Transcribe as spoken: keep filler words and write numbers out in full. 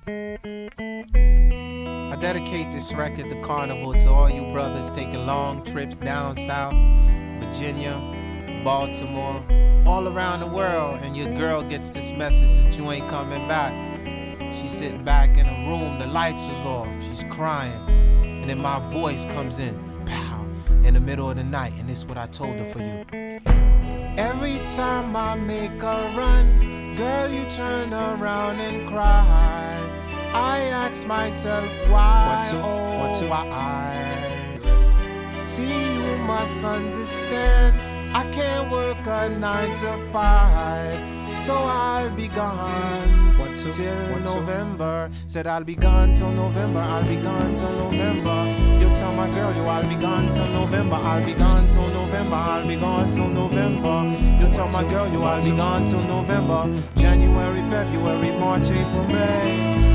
I dedicate this record to Carnival to all you brothers taking long trips down south, Virginia, Baltimore, all around the world, and your girl gets this message that you ain't coming back. She's sitting back in a room, the lights is off, she's crying, and then my voice comes in, pow, in the middle of the night, and this is what I told her for you. Every time I make a run, girl, you turn around and cry. I ask myself why, One, two, oh one, two. why. See, you must understand, I can't work a nine to five, so I'll be gone One, two, till one, two. November. Said I'll be gone till November, I'll be gone till November. You tell my girl, you I'll be gone till November, I'll be gone till November, I'll be gone till November. You tell my girl, you I'll be gone till November. January, February, March, April, May.